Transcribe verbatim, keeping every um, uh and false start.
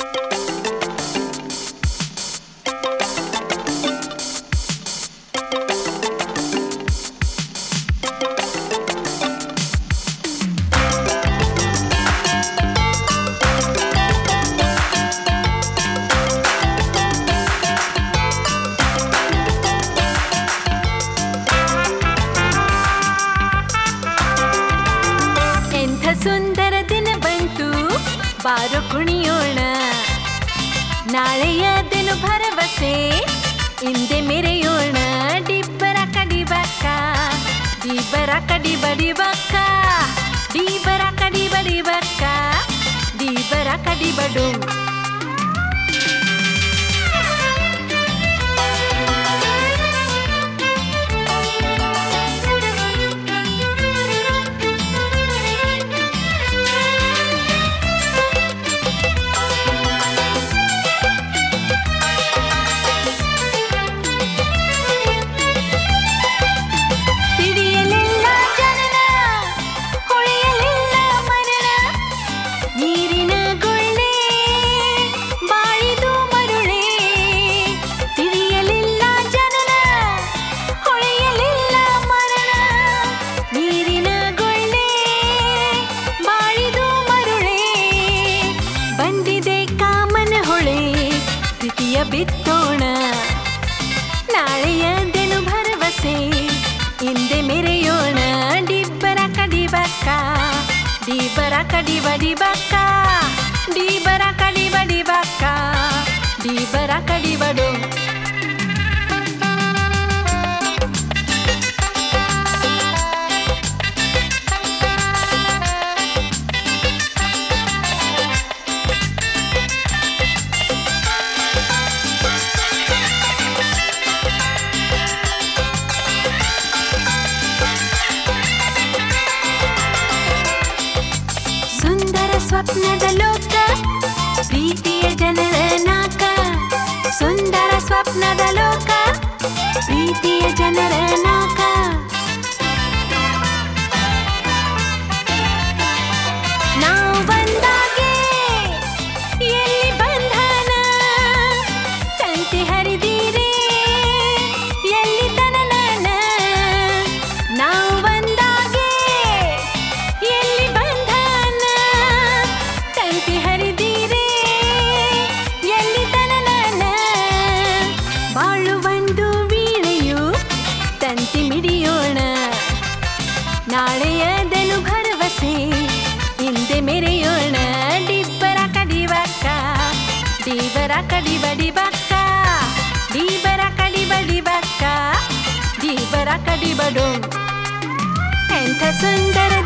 ಸುಂದರ ದಿನ ಬಂತು ಬಾರೋ ಕುಣಿಯೋಣ, ನಾಳೆಯ ದಿನ ಭರವಸೆ ಹಿಂದೆ ಮೆರೆಯೋಣ. ಡಿಬ್ಬರ ಕಡಿಬಕ್ಕ ಡಿಬ್ಬರ ಕಡಿ ಬಡಿಬಕ್ಕ ಡಿಬ್ಬರ ಕಡಿ ಬಡಿಬಕ್ಕ ಡಿಬ್ಬರ ಕಡಿ ಬಡು. ಬಿತ್ತೋಣ ನಾಳೆಯ ದಿನ ಭರವಸೆ ಹಿಂದೆ ಮೆರೆಯೋಣ. ಡಿಬ್ಬರ ಕಡಿಬಕ್ಕ ಡಿಬ್ಬರ ಕಡಿ ಬಡಿಬಕ್ಕ ಡಿಬ್ಬರ ಕಡಿ ಬಡಿಬಕ್ಕ ಡಿಬ್ಬರ ಕಡಿ ಬಡು. ಸ್ವಪ್ನದ ಲೋಕ ಪ್ರೀತಿಯ ಜನರ ನಾಕ, ಸುಂದರ ಸ್ವಪ್ನದ ಲೋಕ ಪ್ರೀತಿಯ ಜನರ ನಾಕ. ನಾವು ಬಂದಾಗೆ ಎಲ್ಲಿ ಬಂಧನ ತಂತಿ ಹರಿದೀರೆ ಎಲ್ಲಿ ತನನ. ನಾವು ಬಂದಾಗೆ ಎಲ್ಲಿ ಬಂಧನ ತಂತಿ ಹರಿದೀರೆ ಎಲ್ಲಿ ತನನ. ಬಾಳುವಂದು ವೀಣೆಯು ತಂತಿ ಮಿಡಿಯೋಣ, ನಾಳೆಯದನು ಭರವಸೆ ಹಿಂದೆ ಮೆರೆಯೋಣ. ಡಿಬ್ಬರ ಕಡಿಬಕ್ಕ ಡಿಬ್ಬರ ಕಡಿ ಬಡಿಬಕ್ಕ ಡಿಬ್ಬರ ಕಡಿ ಬಡಿಬಕ್ಕ ಡಿಬ್ಬರ ಕಡಿ ಬಡು. ಎಂಥ ಸುಂದರ